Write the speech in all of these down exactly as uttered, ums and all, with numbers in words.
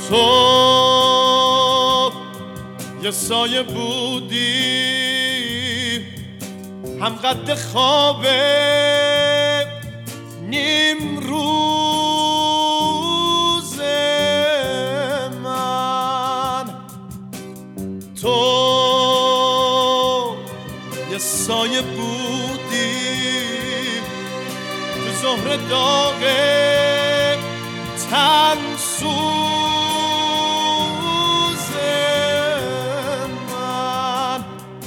تو یه سایه بودی هم قد خواب نیم روز من. تو یه سایه بودی تو ظهر داغ تن سوز من،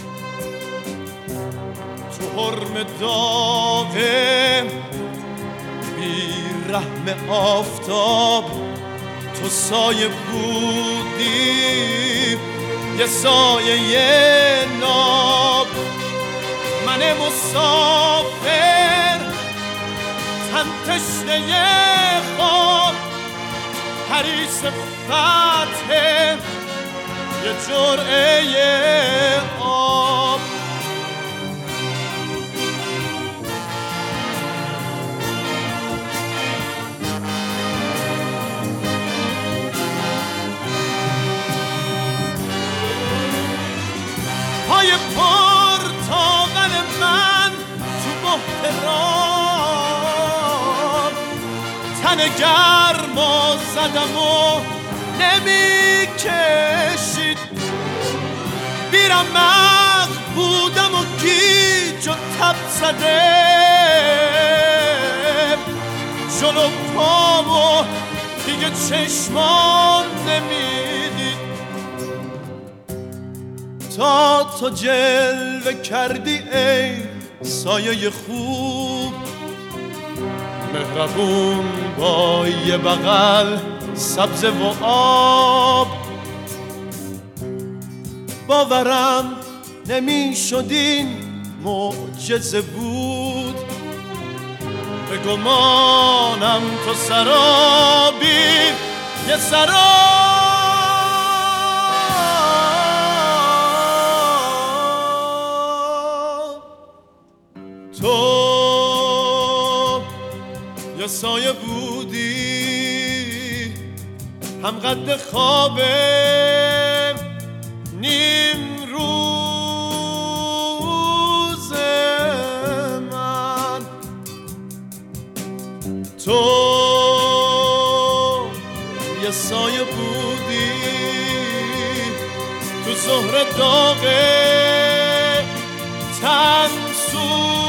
تو حرم داغ بی رحم آفتاب. تو سایه بودی یه سایه ناب، من مسافر تن تشنه خواب، حریص فتح یه جرعه آب. پای پرتاقل من تو بحران، تن گرم و زدم و نمی کشید. بیرمق بودم و گیج و تب زده، جلو پامو دیگه چشمان نمیدید. تا تو جلوه کردی ای سایه خوب، مهربون با یه بغل سبز و آب. باورم نمی شد این معجزه بود، به گمانم تو سرابی یه سراب. تو یه سایه بودی هم قد خواب نیم روز من. تو یه سایه بودی تو ظهر داغ تن سوز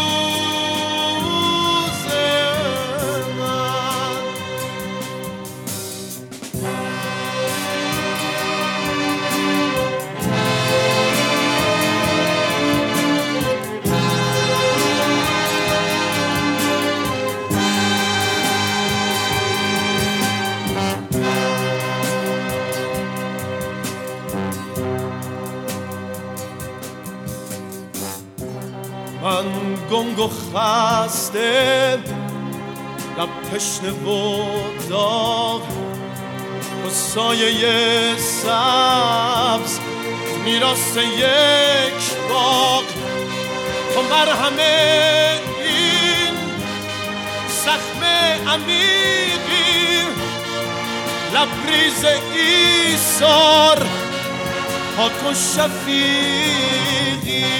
من گنگ و خسته، لب تشنه و داغ، و سایه سبز میراث یک باغ. تو مرهم این زخم عمیقی، لبریز ایثار پاک و شفیقی.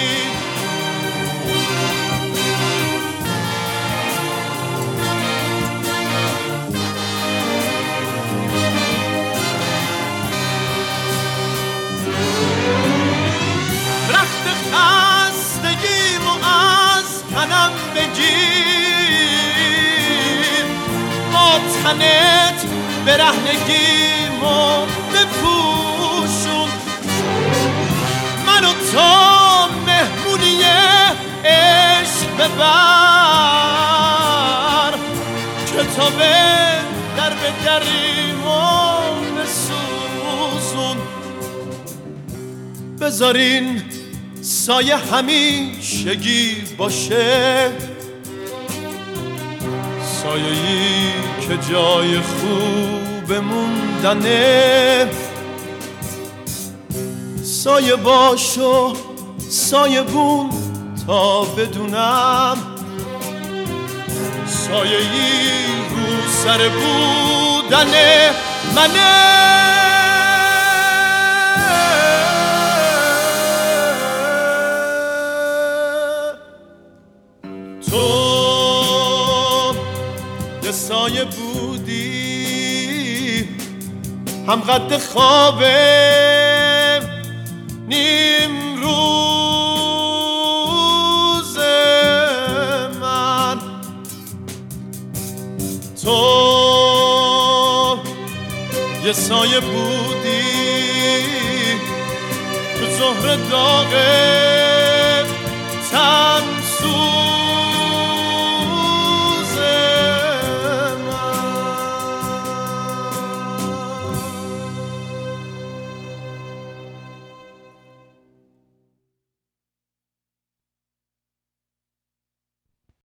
خستگیم و از تنم بگیر، با تنت برهنگیم و بپوشون. من و تو مهمونی عشق ببر، کتاب در به دریم و بسوزون. بذارین سایه همیشگی باشه، سایه‌ای که جای خوب موندنه. سایه باشو سایه بون تا بدونم، سایه‌ای رو سر بودن منه. سایه بودی، هم قد خواب نیم روز من. تو یه سایه بودی تو ظهر داغ تن سو